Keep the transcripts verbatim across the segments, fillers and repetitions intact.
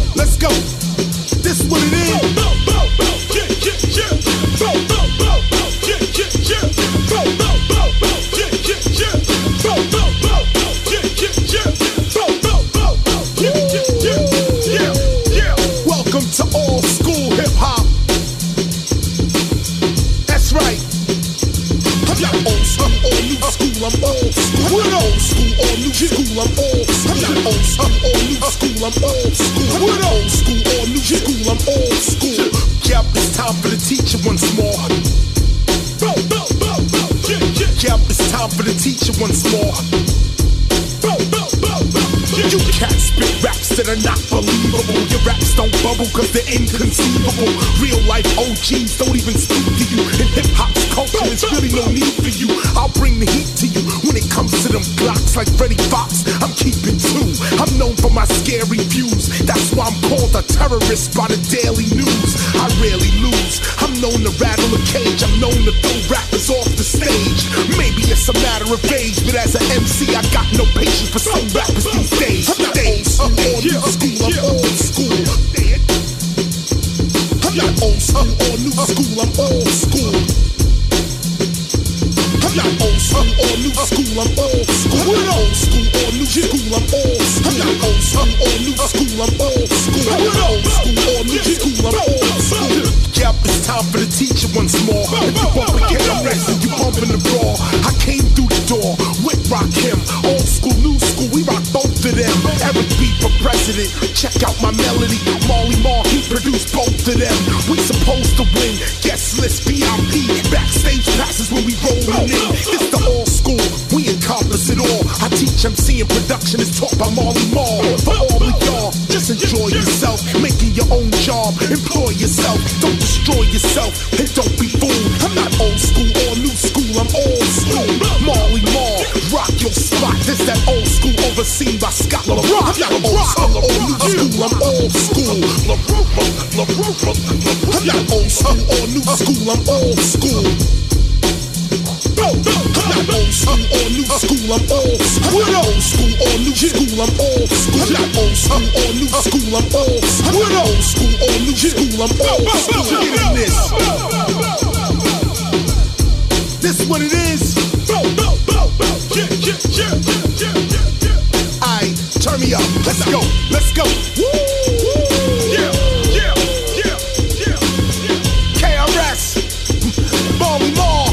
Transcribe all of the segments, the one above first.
let's go. This what it is. Welcome to old school hip hop. That's right. I'm not old school or new school. I'm old school. We're old school or new school. I'm old school. I'm not old school or new school. I'm old school. We're old school or new school. I'm old school. Yep, it's time for the teacher once more. Yep, it's time for the teacher once more. You can't spit raps that are not believable. Your raps don't bubble cause they're inconceivable. Real life O Gs don't even speak to you. In hip-hop's culture there's really no need for you. I'll bring the heat to you when it comes to them Glocks like Freddie Fox. I'm keeping two. I'm known for my scary views. That's why I'm called a terrorist by the Daily News. I rarely lose. I'm known to rattle a cage. I'm known to throw rappers off the stage. Maybe it's a matter of age, but as an M C I got no patience for some rappers these days. I'm not old school or new school, I'm old school. I'm not old school or new school, I'm old school. I'm not old school or new school, I'm old school. We're old school or new school, I'm old school. I'm not old school or new school, I'm old school. We're old school or new school, I'm old school. Yep, it's time for the teacher once more. If you bump again, I'm resting, you bumping the raw. I came through the door with Rakim. Old school, new school, we rock both of them. Eric B for president, check out my melody. Marley Marl, he produced both of them. We supposed to win, guest list V I P. Backstage passes when we rollin' in. It's the old school, we encompass it all. I teach M C and production is taught by Marley Marl. For all of y'all, just enjoy yourself. Making your own job, employ yourself. Don't destroy yourself, and don't be fooled. I'm not old school or new school, I'm old school. Marley Marl, rock your spot. This that old school overseen by Scott LaRock. I'm not old school or new school, I'm old school. I'm not old school or new school, I'm old school. I'm not old school or new school, I'm old school. We're old school or new school, I'm old school. I'm not old school or new school, I'm old school. We're old school or new school, I'm old school. Get in this. This is what it is. Aight, turn me up. Let's go. Let's go. Woo! Yeah, yeah, yeah, yeah, yeah. K R S, Marley Marl.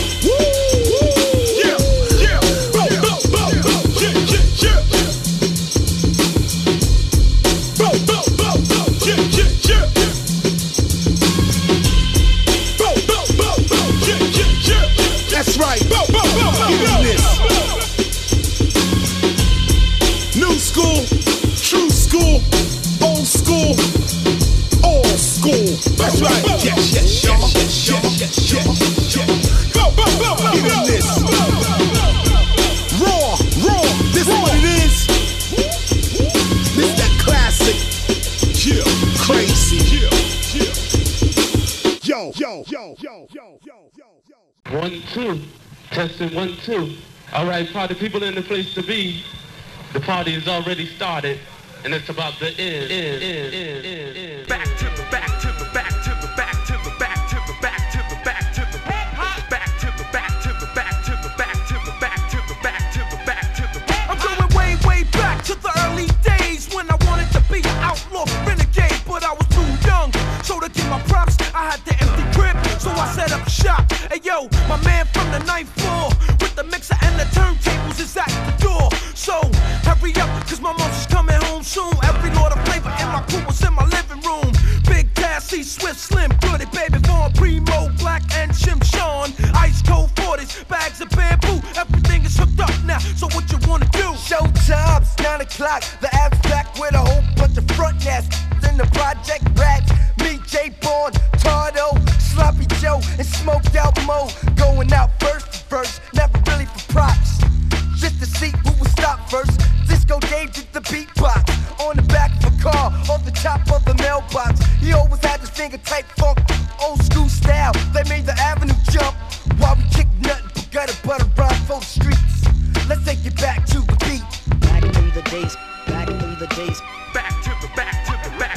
That's right. Get in this. New school, true school, old school, old school. That's right. Yes, yes, yes, yes, yes, yes, yes, yes. Go, go, go, go. Get in this. Raw, raw. This is what it is. This that classic. Yeah, crazy. Yeah, yeah. Yo, yo, yo, yo, yo, yo, yo. One, two. Testing one, two. All right, party people in the place to be. The party has already started, and it's about to end. end, end, end, end, end. Back to the back to the back to the back to the back to the back to the back to the back to the back to the back to the back to the back to the back to the back to the back. I'm going way, way back to the early days when I wanted to be an outlaw renegade, but I was too young. So to get my props, I had the empty grip, so I set up shop. Hey yo, my man from the ninth floor with the mixer and the turntables is at the door. So hurry up, cause my mom's coming home soon. Every Lord of flavor in my crew was in my living room. Big Cassie, Swift, Slim, Goody, Baby Vaughn, Primo, Black, and Jim Sean. Ice cold forties, bags of bamboo. Everything is hooked up now, so what you wanna do? Showtime's nine o'clock. The app's back with a whole bunch of front nests. In the Project Rats, me, J. Bond, Tardo, Sloppy Joe, and Smoked Out Mo. Going out first to first, never really for props. Just to see who would stop first. Disco Dave did the beatbox on the back of a car, on the top of the mailbox. He always had this finger type funk, old school style. They made the avenue jump while we kicked nothing but gutter butter rhyme for the streets. Let's take it back to the beat. Back in the days, back in the days, back to the back to the back.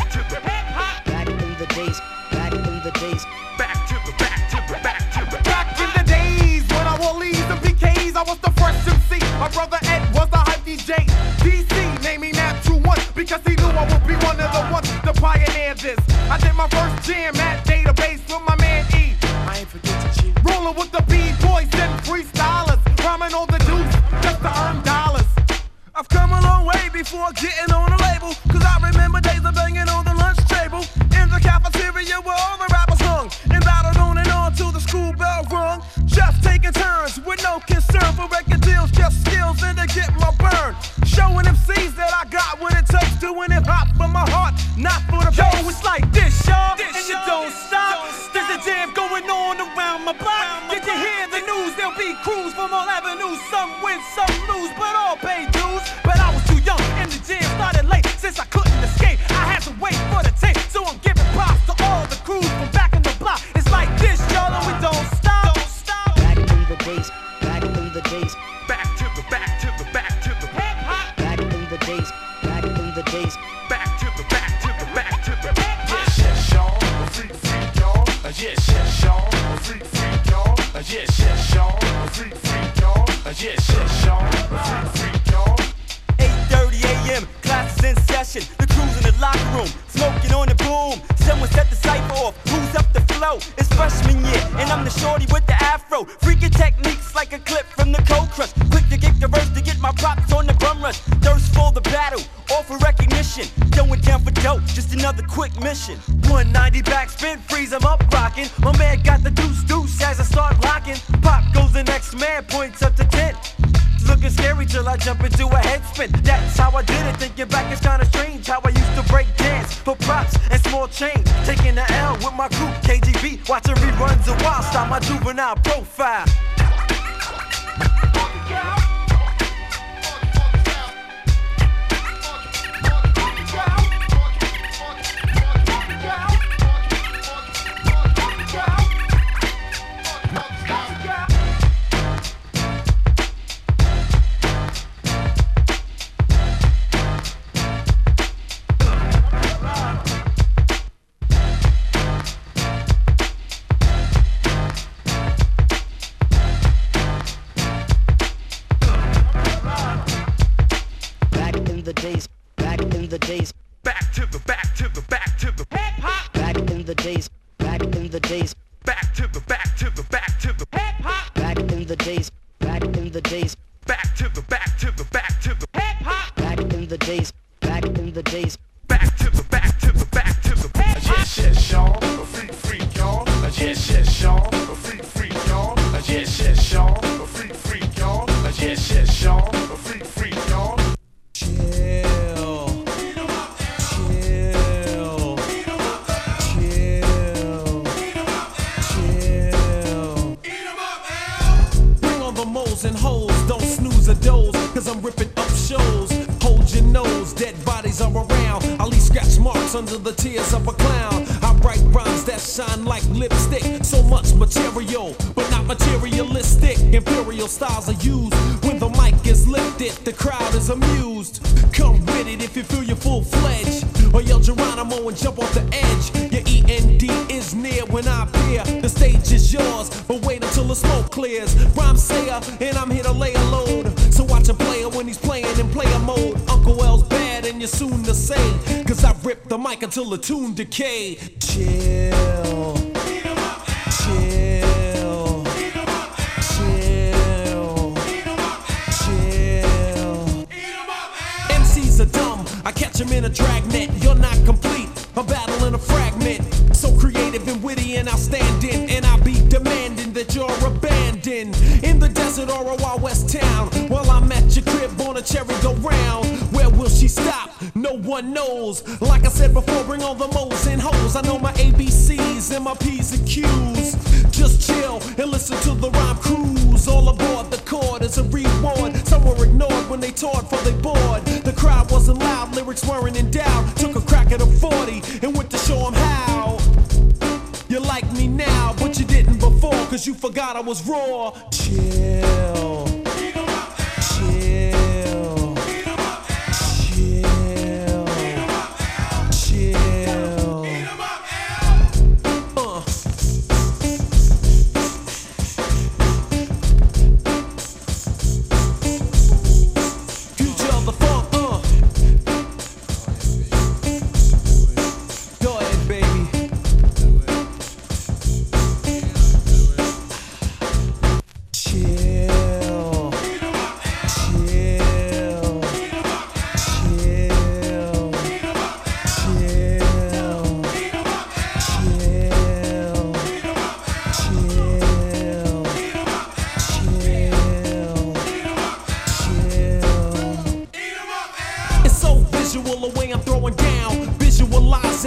one of the ones to pioneer this. I did my first jam at Database with my man E. I ain't forget to cheat. Rolling with the B-boys and freestylers, rhyming all the dudes just to earn dollars. I've come a long way before getting on a label, cause I remember days of banging on the lunch table in the cafeteria where all the rappers hung and battled on and on till the school bell rung. Just taking turns with no concern for record deals, just skills and to get my burn. Showing them C's that I got what it takes, doing it hot for my heart, not for the bass. Yo, it's like this, y'all, and you don't stop. There's a jam going on around my block. Did you hear the news? There'll be crews from all avenues. Some win, some lose, but all pay dues. But I was too young and the jam started late. Since I couldn't escape, I had to wait for the tape. So I'm giving props to all the crews from back in the block. It's like this, y'all, and we don't stop. Don't stop. Back in the days, back in the days. Back to the back to the back to the Hip hop. Back in the days, back in the days. back to the back to the back to the yes, yes, y'all, a freak, freak, y'all. Uh, yes, yes, y'all, a freak, freak, y'all. Uh, yes, yes, y'all, a freak, freak, y'all. Uh, yes, yes, y'all, a freak, freak, y'all. eight thirty a m, class is in session. The crew's in the locker room, smoking on the boom. Someone set the cipher off, who's up the flow? It's freshman year, and I'm the shorty with the afro. Freaking techniques like a clip from the Cold Crush. Quick to get the verse to get my props on the bum rush. Thirst for the battle, all for recognition. Going down for dope, just another quick mission. one ninety backspin, freeze, I'm up rocking. My man got the deuce deuce as I start locking. Pop goes the next man, points up to ten. It's looking scary till I jump into a head spin. That's how I did it, thinking back it's kinda strange how I used to break dance for props and small change. Taking the L with my crew, K G B, watching reruns of Wild Style, my juvenile profile. Back in the days, back to the back to the back to the Hip hop. back in the days, back in the days, back to the back to the back to the Hip hop. back in the days, back in the days, back to the back to the back to the Hip hop. back in the days, back in the days. back to the back to the back to the yes, yes, y'all, a freak, freak, y'all. Yes, yes, y'all, a freak, freak, y'all. Yes, yes, y'all, a freak, freak, y'all. Yes, yes, y'all, a freak, freak, y'all. And hoes, don't snooze a doze, cause I'm ripping up shows. Hold your nose, dead bodies are around. I leave scratch marks under the tears of a clown. I write rhymes that shine like lipstick. So much material, but not materialistic. Imperial styles are used when the mic is lifted. The crowd is amused. Come with it if you feel you're full-fledged, or yell Geronimo and jump off the edge. Your E N D is near when I appear. The stage is yours, but wait until the smoke clears. Rhyme sayer, and I'm here to lay a load. So watch a player when he's playing in player mode. Uncle L's bad and you're soon to say, cause I rip the mic until the tune decay. Chill, chill, chill, chill. M Cs are dumb, I catch them in a dragnet. You're not complete, I'm battling a fragment. So creative and witty and outstanding, and I be demanding that you're abandoned in the desert or a Wild West town. While I'm at your crib on a cherry go round, where will she stop? No one knows. Like I said before, bring all the moles and hoes. I know my A B Cs and my P's and Q's. Just chill and listen to the rhyme cruise. All aboard the chord is a reward. Some were ignored when they toured for they bored. The crowd wasn't loud, lyrics weren't in doubt. Took a crack at a forty and went to show them how. You like me now, but you didn't before, cause you forgot I was raw. Chill, chill, chill, chill. Uh. Future of the funk, uh.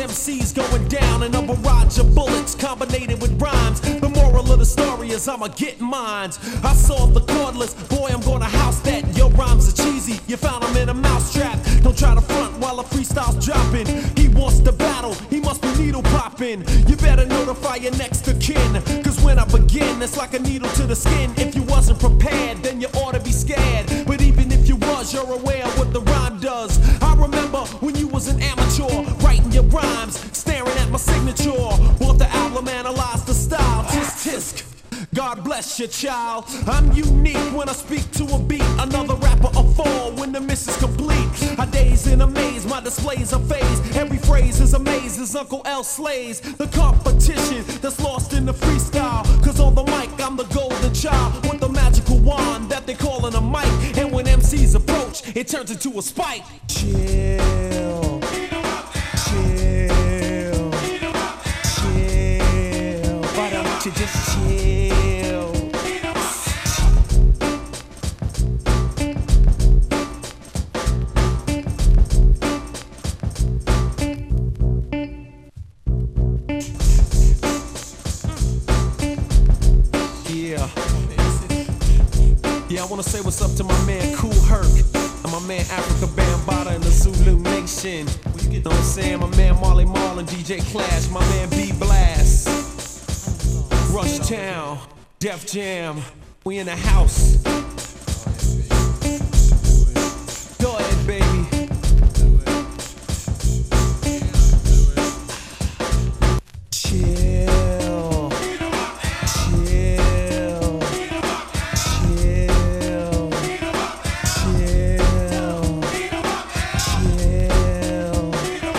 M Cs going down in a barrage of bullets combinated with rhymes. The moral of the story is I'ma get mines. I saw the cordless, boy, I'm gonna house that. Your rhymes are cheesy, you found them in a mousetrap. Don't try to front while a freestyle's dropping. He wants to battle, he must be needle popping. You better notify your next of kin, cause when I begin, it's like a needle to the skin. If you wasn't prepared, then you ought to be scared. But even if you was, you're aware of what the rhyme does. I remember when you was an amateur, writing your rhymes, staring at my signature. Bought the album, analyzed the style, tisk tisk. God bless your child. I'm unique when I speak to a beat. Another rapper a fall when the miss is complete. I daze in a maze, my displays are phase. Every phrase is a maze as Uncle L slays the competition that's lost in the freestyle. Cause on the mic I'm the golden child with the magical wand that they callin' a mic. And when M Cs approach, it turns into a spike. Chill, chill, chill. Why don't you just chill? Yeah, I wanna say what's up to my man Kool Herc and my man Africa Bambaataa and the Zulu Nation. You know what I'm saying? My man Marley Marl and D J Clash, my man B Blast, Rush Town, Def Jam, we in the house. Go ahead, baby. Chill, chill, chill, chill, chill,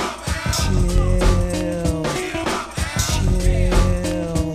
chill, chill,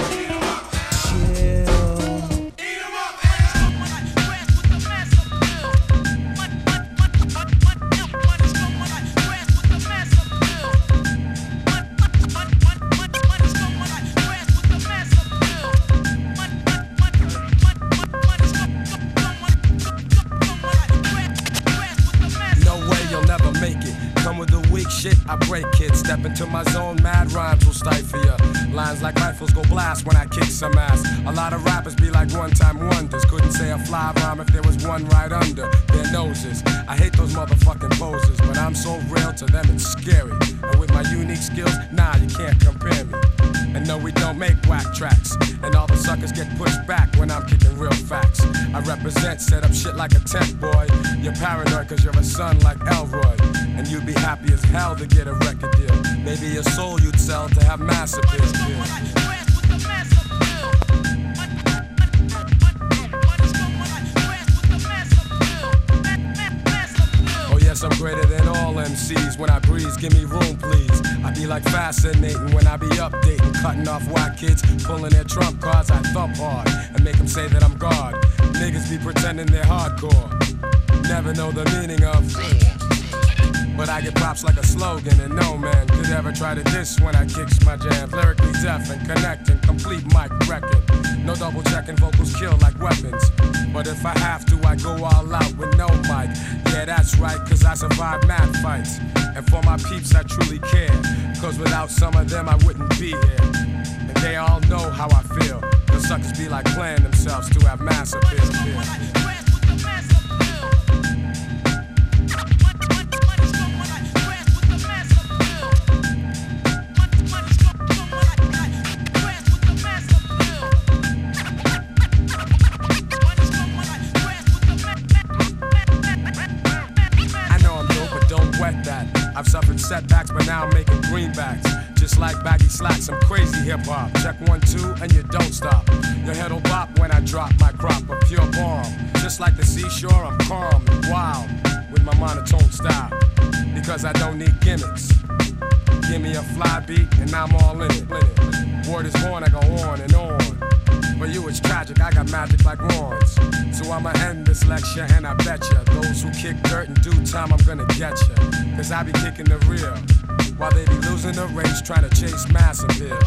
shit, I break kids. Step into my zone, mad rhymes will stifle ya. Lines like rifles go blast when I kick some ass. A lot of rappers be like one-time wonders. Couldn't say a fly rhyme if there was one right under their noses. I hate those motherfucking posers, but I'm so real to them it's scary. And with my unique skills, nah, you can't compare me. And no, we don't make whack tracks. And all the suckers get pushed back when I'm kicking real facts. I represent, set up shit like a tent boy. You're paranoid cause you're a son like Elroy. And you'd be happy as hell to get a record deal. Maybe your soul you'd sell to have mass appeal. Oh yes, I'm greater than all M Cs. When I breeze, give me room please. I be like fascinating when I be updating, cutting off whack kids, pulling their trump cards. I thump hard and make them say that I'm God. Niggas be pretending they're hardcore, never know the meaning of. But I get props like a slogan, and no man could ever try to diss when I kicks my jams. Lyrically deaf and connecting, complete mic record. No double checking, vocals kill like weapons. But if I have to, I go all out with no mic. Yeah, that's right, cause I survive mad fights. And for my peeps, I truly care. Cause without some of them, I wouldn't be here. And they all know how I feel. The suckers be like playing themselves to have mass appeal. I've suffered setbacks, but now I'm making greenbacks. Just like baggy slacks, I'm crazy hip-hop. Check one, two, and you don't stop. Your head'll bop when I drop my crop of pure bomb. Just like the seashore, I'm calm and wild with my monotone style. Because I don't need gimmicks. Give me a fly beat, and I'm all in it. Word is born, I go on and on. For you it's tragic, I got magic like wands. So I'ma end this lecture and I betcha those who kick dirt in due time I'm gonna get ya. Cause I be kicking the real while they be losing the race trying to chase mass appeal.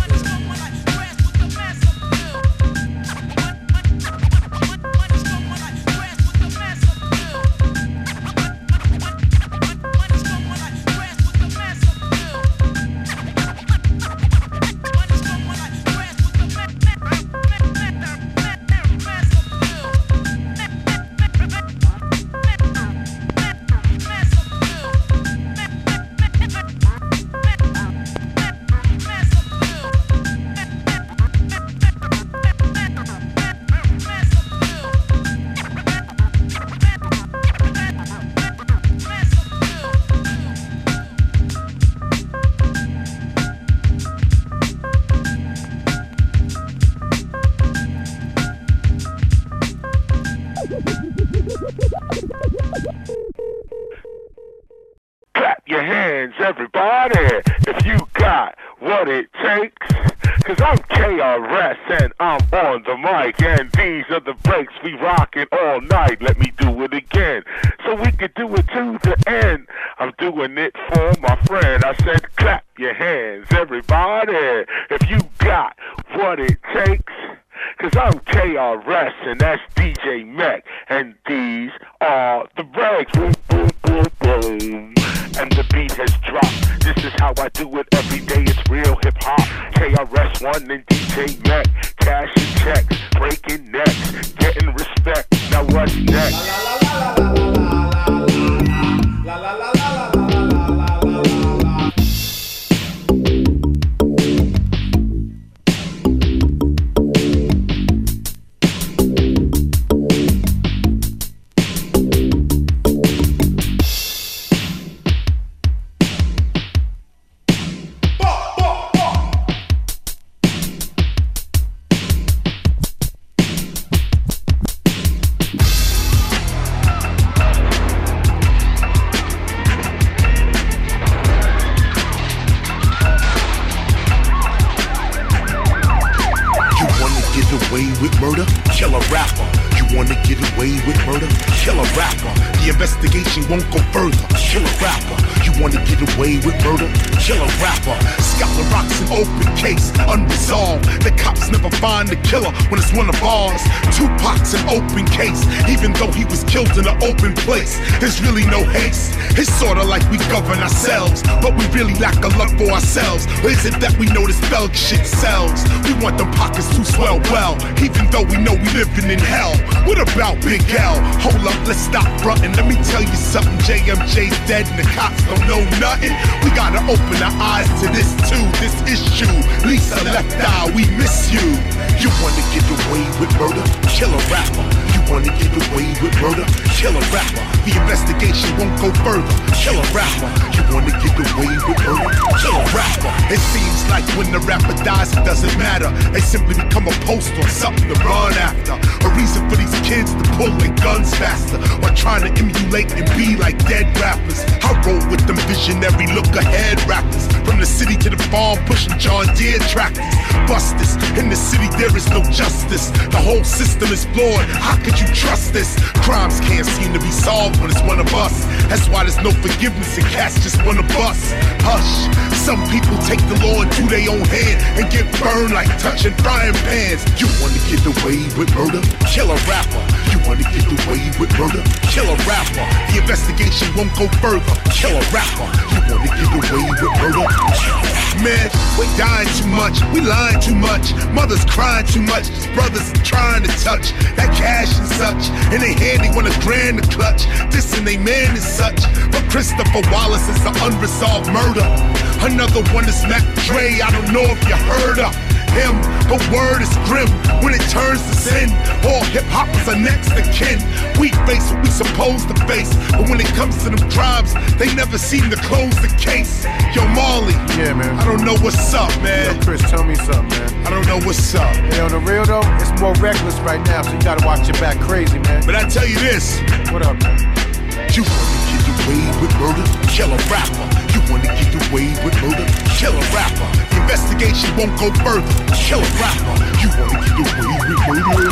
if you got what it takes. Cause I'm K R S and I'm on the mic, and these are the breaks we rockin' all night. Let me do it again, so we could do it to the end. I'm doing it for my friend. I said clap your hands, everybody, if you got what it takes. Cause I'm K R S and that's D J Mac, and these are the breaks. Boom, boom, boom, boom. And the beat has dropped. This is how I do it every day. It's real hip hop. K R S One and D J Mac. Cash and checks, breaking necks, getting respect. Now what's next? La la la la la la la la la la la la la la. With murder, kill a rapper. You wanna get away with murder, kill a rapper. The investigation won't go further, kill a rapper. You wanna get away with murder, kill a rapper. Scotland Rock's an open case, unresolved. The cops never find the killer when it's one of ours. Tupac's an open case, even though he was killed in an open place. There's really no haste. It's sorta like we govern ourselves, but we really lack a love for ourselves. Or is it that we know this thug shit sells? We want them pockets to swell well, even though we know we living in hell. What about Big L? Hold up, let's stop frontin'. Let me tell you something, J M J's dead and the cops don't know nothing. We gotta open our eyes to this too, this issue. Lisa Left Eye, we miss you. You wanna get away with murder? Kill a rapper. You wanna get away with murder? Kill a rapper. The investigation won't go further. Kill a rapper. You wanna get away with murder? Kill a rapper. It seems like when the rapper dies, it doesn't matter. They simply become a post or something to run after. A reason for these kids to pull their guns faster while trying to emulate and be like dead rappers. I roll with them visionary look ahead rappers. From the city to the farm, pushing John Deere tractors. Busters. In the city there is no justice. The whole system is flawed. How could you trust this? Crimes can't seem to be solved when it's one of us. That's why there's no forgiveness and cats just wanna bust. Hush. Some people take the law into their own hand and get burned like touching frying pans. You wanna get away with murder? Kill a rapper. You wanna get away with murder? Kill a rapper. The investigation won't go further. Kill a rapper. You wanna get away with murder? Man, we dying too much. We lying too much. Mothers crying too much. Brothers trying to touch that cash and such. In their hand they want a grand to clutch. This and they man is such. But Christopher Wallace is an unresolved murder. Another one is Mac Dre. I don't know if you heard of him. The word is grim when it turns to sin. All hip-hoppers are next to kin. We face what we supposed to face, but when it comes to them crimes, they never seem to close the case. Yo, Marley. Yeah, man. I don't know what's up, man. Yo, Chris, tell me something, man. I don't know what's up. Hey, on the real though, it's more reckless right now, so you gotta watch your back crazy, man. But I tell you this. What up, man? You wanna get away with murder? Kill a rapper. You wanna get away with murder? Kill a rapper. The investigation won't go further. Kill a rapper. You wanna get away with murder?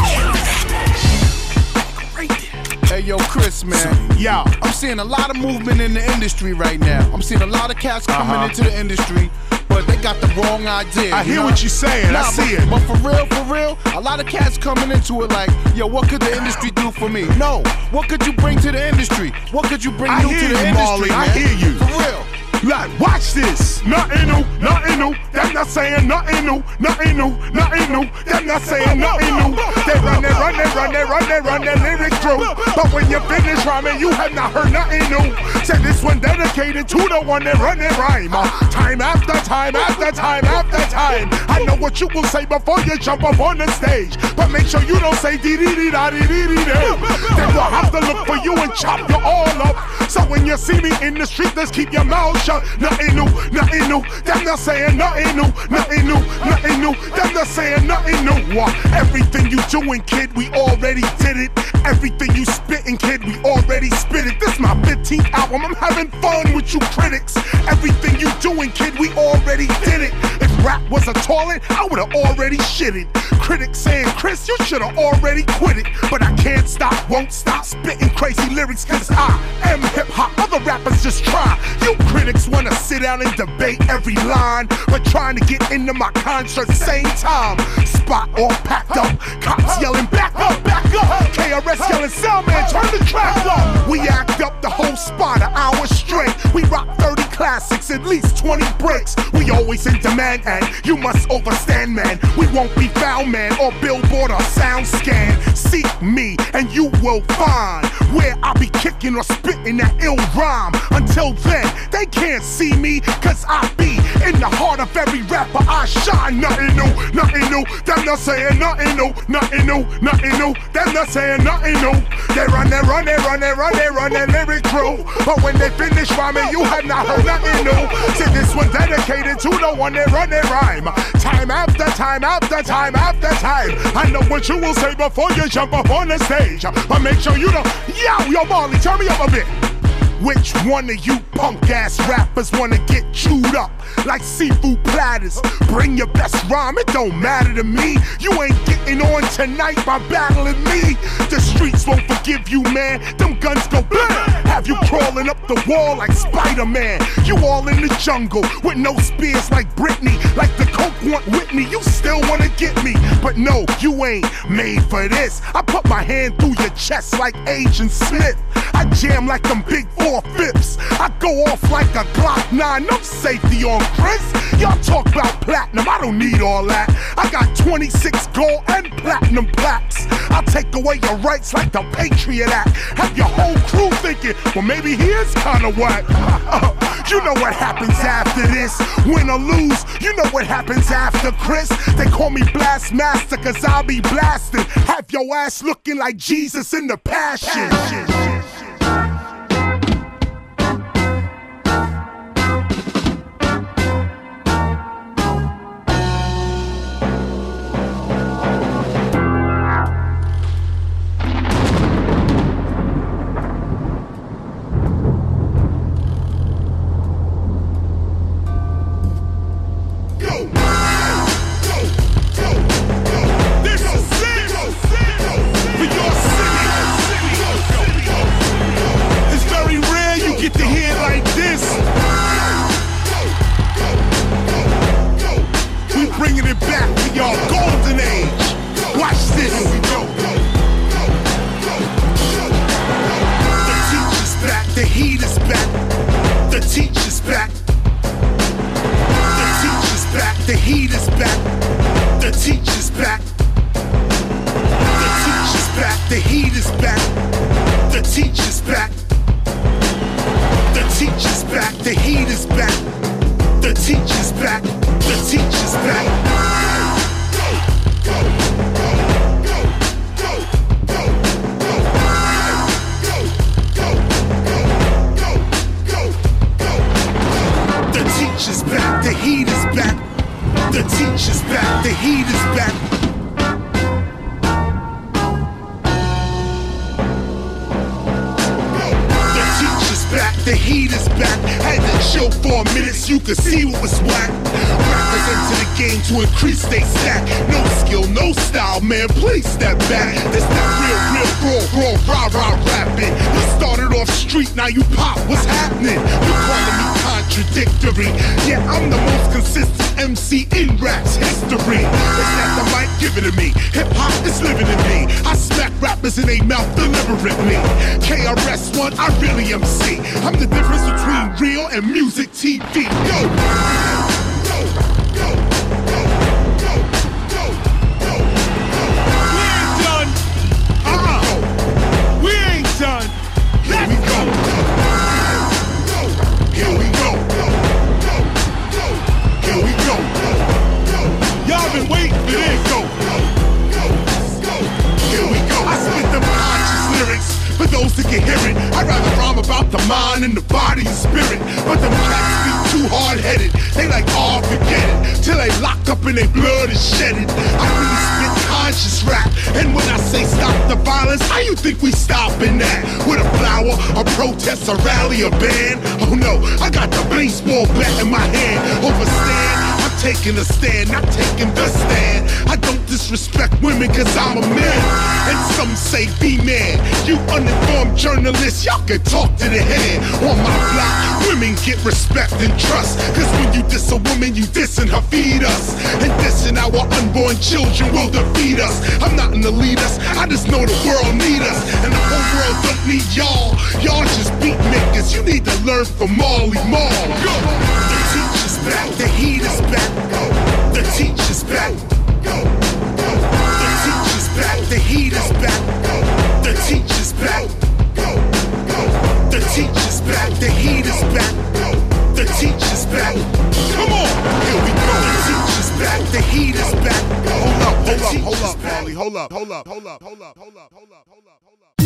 Hey yo, Chris, man. Yeah, I'm seeing a lot of movement in the industry right now. I'm seeing a lot of cats coming Uh-huh. into the industry, but they got the wrong idea. I you hear know? what you're saying. Nah, I see but, it. But for real, for real, a lot of cats coming into it like, yo, what could the industry do for me? No, what could you bring to the industry? What could you bring I new hear to the you, industry, Marley. man? I hear you. For real. Like, watch this. Nothing new, nothing new. Them not saying nothing new, nothing new, nothing new. Them not saying nothing new. They run, they run, they run, they run, they run their lyrics through. But when you finish rhyming, you have not heard nothing new. Say this one dedicated to the one that run their rhyme. Uh, time after time after time after time. I know what you will say before you jump up on the stage. But make sure you don't say dee dee dee da dee dee dee dee. Then we'll have to look for you and chop you all up. So when you see me in the street, just keep your mouth shut. Nothing new, nothing new. Them not saying nothing new, nothing new, nothing new. Them not saying nothing new. Uh, everything you doing, kid, we already did it. Everything you spitting, kid, we already spit it. This my fifteenth album, I'm having fun with you critics. Everything you doing, kid, we already did it. If rap was a toilet, I would've already shit it. Critics saying, Chris, you should've already quit it. But I can't stop, won't stop spitting crazy lyrics, cause I am hip-hop, other rappers just try. You critics wanna sit down and debate every line, but trying to get into my concert same time. Spot all packed up, cops yelling back up, back up. K R S yelling, sound man, turn the track up. We act up the whole spot an hour straight. We rock thirty classics, at least twenty breaks. We always in demand and you must overstand, man. We won't be found, man, or Billboard or Sound Scan. Seek me and you will find where I be kicking or spitting that ill rhyme. Until then, they can't see me, cause I be in the heart of every rapper I shine. Nothing new, nothing new. Them not saying nothing new, nothing new, nothing new. Them not saying nothing new. They run, they run, they run, they run, they run their lyric crew. But when they finish rhyming, you have not heard nothing new. See, this one dedicated to the one that run their rhyme. Time after time after time after time. I know what you will say before you jump up on the stage, but make sure you don't. Yo, yo, Marley, turn me up a bit. Which one of you punk-ass rappers wanna get chewed up like seafood platters? Bring your best rhyme, it don't matter to me. You ain't getting on tonight by battling me. The streets won't forgive you, man. Them guns go blam. Have you crawling up the wall like Spider-Man. You all in the jungle with no spears like Britney. Like the coke want Whitney, you still wanna get me. But no, you ain't made for this. I put my hand through your chest like Agent Smith. I jam like them big four fifths. I go off like a Glock nine, no safety on Chris. Y'all talk about platinum, I don't need all that. I got twenty-six gold and platinum plaques. I'll take away your rights like the Patriot Act. Have your whole crew thinking, well maybe he is kinda whack. Uh, you know what happens after this. Win or lose, you know what happens after Chris. They call me Blast Master cause I'll be blasting. Have your ass looking like Jesus in the Passion. Now you pop, what's happening? You calling me contradictory? Yeah, I'm the most consistent M C in rap's history. It's not the mic giving to me, hip hop is living in me. I smack rappers in their mouth deliberately. K R S One, I really M C. I'm the difference between real and music T V. Go! To get hear it, I'd rather rhyme about the the mind and the body and spirit. But them cats be too hard-headed. They like, oh, forget it. Till they locked up and they blood is shedded. I really spit conscious rap. And when I say stop the violence, how you think we stopping that? With a flower, a protest, a rally, a band? Oh no, I got the baseball bat in my hand. Overstand, I'm taking a stand, not taking the stand. I don't disrespect women cause I'm a man. And some say be man. You uninformed journalists, y'all can talk to the head. On my block, women get respect and trust. Cause when you diss a woman, you dissing her, feed us. And dissing our unborn children will defeat us. I'm not an elitist, I just know the world need us. And the whole world don't need y'all. Y'all just beat makers, you need to learn from Marley Marl. Go! The teacher's back, the heat is back. Go! The teacher's back. Go! Go! The teacher's back, the heat is back. Go! The teacher's back. Go! Go! The teacher's back, the heat is back. Go! The teacher's back. Come on, here we go. The teacher's back, the heat is back. Hold up, hold up, hold up, Marley. Hold up, hold up, hold up, hold up, hold up, hold up, hold up, hold up.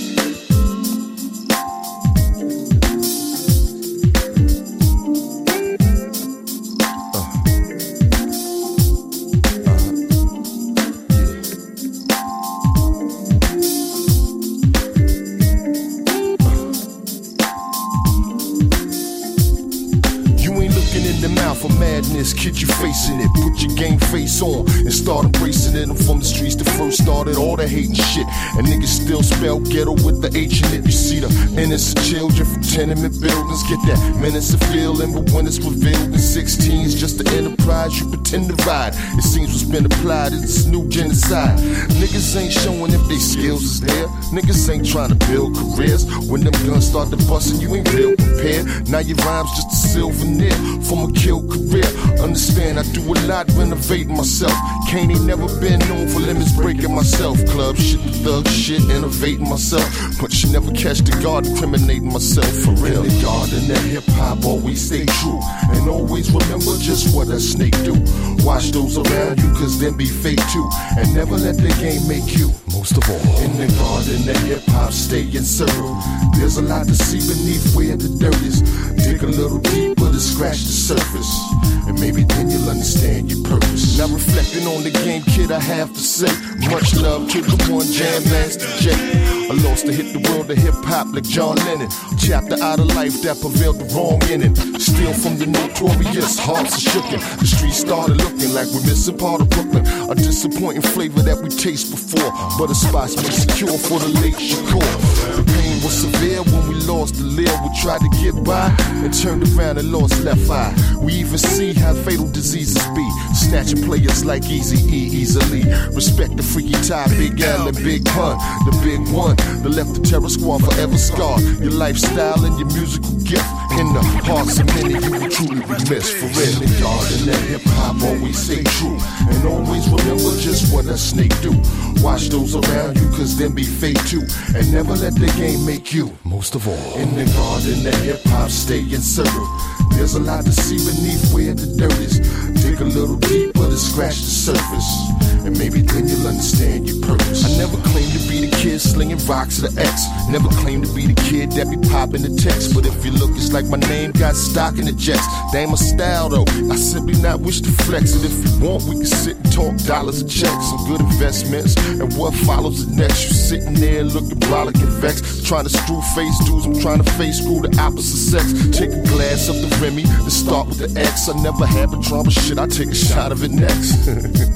For madness, kid, you facing it. Put your game face on and start embracing it. I'm from the streets that first started all the hating shit. And niggas still spell ghetto with the H in it. You see the innocent children from tenement buildings get that menace of feeling. But when it's revealed in sixteens, just the enterprise you pretend to ride. It seems what's been applied is this new genocide. Niggas ain't showing if they skills is there. Niggas ain't trying to build careers. When them guns start to bustin', you ain't real prepared. Now your rhyme's just a souvenir from a kill career. Understand, I do a lot renovating myself. Kane ain't never been known for limits breaking myself. Club shit, thug shit, innovating myself. But you never catch the guard incriminating myself. For real, the guard in that hip hop always stay true. And always remember just what a snake do. Watch those around you, cause them be fake too. And never let the game make you. Most of all, in the garden, that hip hop stay in circle. There's a lot to see beneath where the dirt is. Dig a little deeper to scratch the surface. And maybe then you'll understand your purpose. Now reflecting on the game, kid, I have to say, much love to the one Jam Master Jay. I lost to hit the world of hip hop like John Lennon. Chapter out of life that prevailed the wrong ending. Steal from the notorious, hearts are shooken. The streets started looking like we're missing part of Brooklyn. A disappointing flavor that we taste before, but a spot's been secure for the late Shakur. The pain was severe when we lost the lil. We tried to get by and turned around and lost left eye. We even see how fatal diseases be. Snatching players like Eazy-E easily. Respect the freaky tie, Big L and Big Pun. The big one that left the terror squad forever scarred. Your lifestyle and your musical gift in the hearts of many you will truly be missed. For real, in the garden, that hip hop always stay true. And always remember just what a snake do. Watch those around you, cause them be fake too. And never let the game make you. Most of all, in the garden, that hip hop stay in circle. There's a lot to see beneath where the dirt is. Dig a little deeper to scratch the surface. And maybe then you'll understand your purpose. I never claimed to be the kid slinging rocks to the X. Never claimed to be the kid that be popping the text. But if you look, it's like my name got stock in the jets. That ain't my style though, I simply not wish to flex it. If you want, we can sit and talk dollars and checks. Some good investments, and what follows the next. You sitting there looking brolic and vexed. Trying to screw face dudes, I'm trying to face screw the opposite sex. Take a glass of the Remy, to start with the X. I never had but drama shit, I take a shot of it next.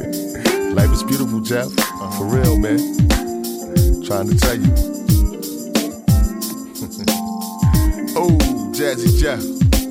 Life is beautiful, Jeff. For real, man. Trying to tell you. Oh, Jazzy Jeff.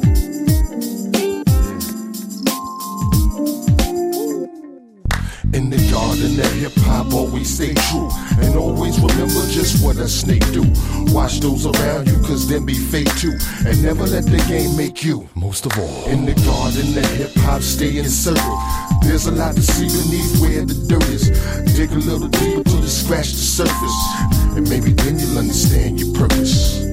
In the garden, that hip hop always stay true. And always remember just what a snake do. Watch those around you, cause them be fake too. And never let the game make you. Most of all, in the garden, that hip hop stay in circle. There's a lot to see beneath where the dirt is. Dig a little deeper till you scratch the surface. And maybe then you'll understand your purpose.